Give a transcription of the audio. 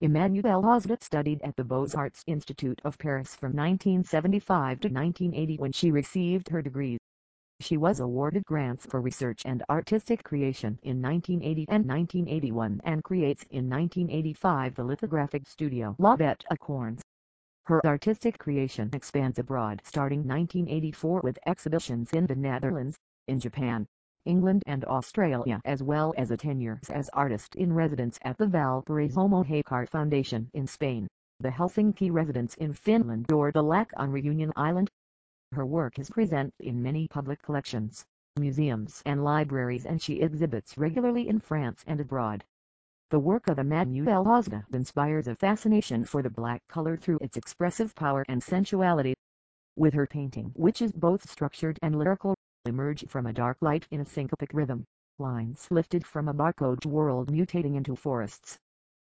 Emmanuelle Hosdet studied at the Beaux-Arts Institute of Paris from 1975 to 1980 when she received her degree. She was awarded grants for research and artistic creation in 1980 and 1981 and creates in 1985 the lithographic studio La Bête à Cornes. Her artistic creation expands abroad starting 1984 with exhibitions in the Netherlands, in Japan, England and Australia, as well as a tenure as artist-in-residence at the Valparaiso Mohaycart Foundation in Spain, the Helsinki residence in Finland or the Lac on Reunion Island. Her work is present in many public collections, museums and libraries, and she exhibits regularly in France and abroad. The work of Emmanuelle Hosdet inspires a fascination for the black color through its expressive power and sensuality. With her painting, which is both structured and lyrical, emerge from a dark light in a syncopic rhythm, lines lifted from a barcode world mutating into forests,